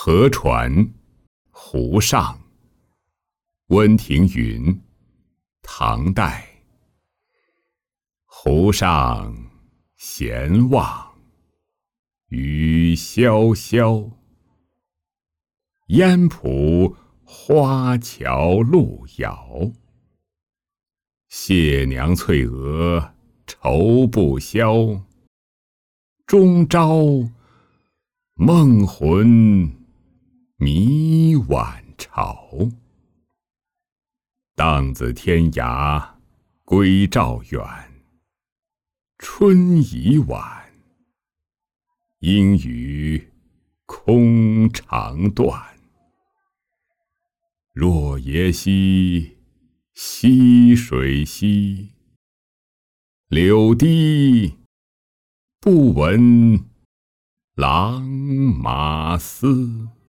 河船，湖上。温庭筠，唐代。湖上闲望，雨潇潇。烟浦花桥路遥，谢娘翠娥愁不消。终朝梦魂迷晚朝。荡子天涯归赵远，春已晚，应与空长断。落叶兮溪水稀，柳堤不闻郎马嘶。